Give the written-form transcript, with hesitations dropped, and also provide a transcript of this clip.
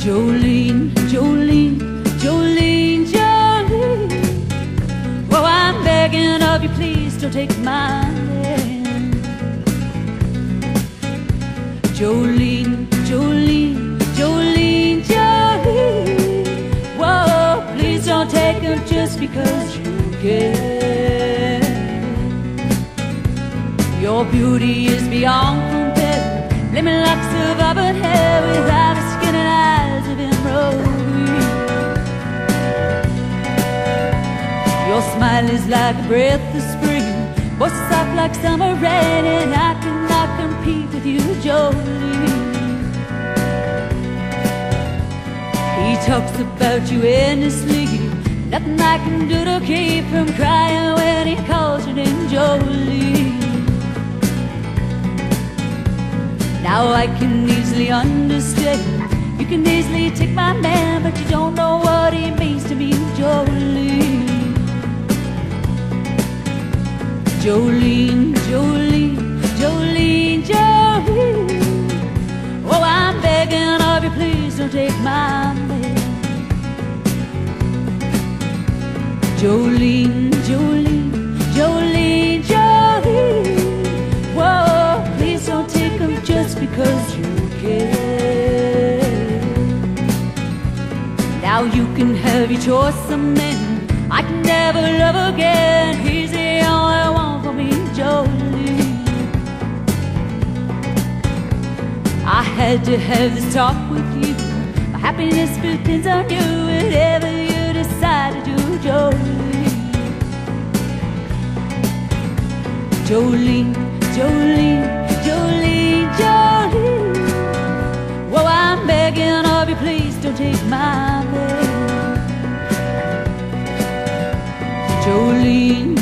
Jolene, Jolene, Jolene, Jolene. Oh, I'm begging of you, please don't take my hand. Jolene, Jolene, Jolene, Jolene. Whoa, please don't take him just because you can. Your beauty is beyond compare, flaming locks of auburn hair with ivory skin and eyes of emerald green. Your smile is like a breath of spring, voice soft like summer rain, and I cannot compete with you, Jolene. He talks about you endlessly, nothing I can do to keep from crying when he calls your name, Jolene. Now I can easily understand, you can easily take my man, but you don't know what he means to me, Jolene. Jolene, Jolene, Jolene, Jolene. Oh, I'm begging of you, please don't take my man. Jolene, Jolene, Jolene, Jolene. Whoa, please don't take him just because you can. Now you can have your choice of men, I can never love again. He's the only one for me, Jolene. I had to have this talk with you, my happiness depends on you, whatever you decide to do, Jolene. Jolene, Jolene, Jolene, Jolene. Whoa, I'm begging of you, please don't take my man. Jolene,